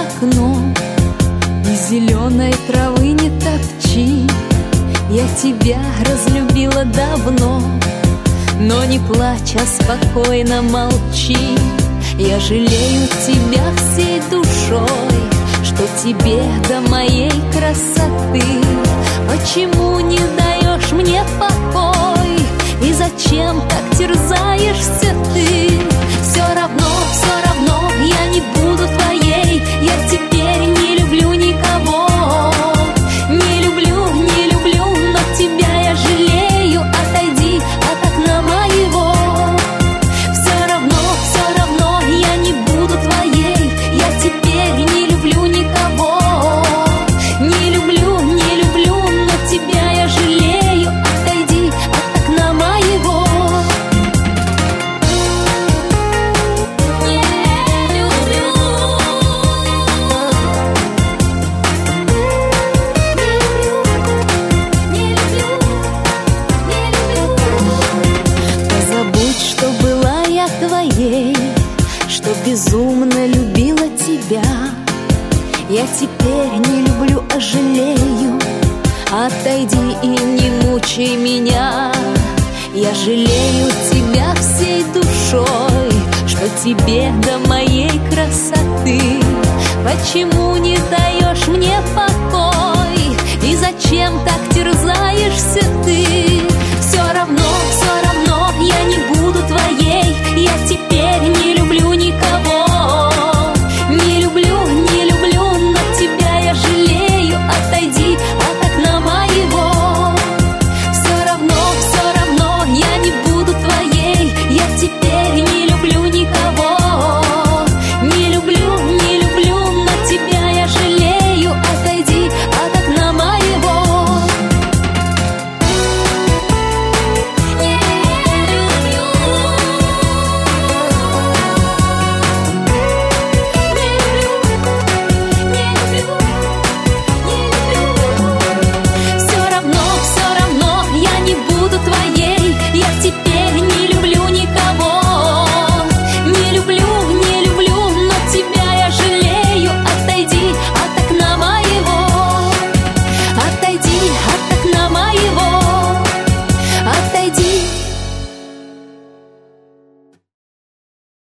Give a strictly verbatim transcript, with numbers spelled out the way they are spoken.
окном, и зеленой травы не топчи. Я тебя разлюбила давно, но не плачь, а спокойно молчи. Я жалею тебя всей душой, что тебе до моей красоты. Почему не даешь мне покой? И зачем так терзаешься ты? Все равно, все равно я не буду твоей. Я теперь не люблю никого. Не люблю, не люблю, но тебя я жалею. Отойди от окна моего. Все равно, все равно я не буду твоей. Я теперь не люблю никого. Не люблю, не люблю, но тебя я жалею. Отойди от окна моего. Не люблю. Не люблю, не люблю. Позабудь, что была я твоей, что безумно любила тебя. Я теперь не люблю, а жалею. Отойди и не мучай меня. Я жалею тебя всей душой, что тебе до моей красоты. Почему не даешь мне покой? И зачем так терзаешься ты?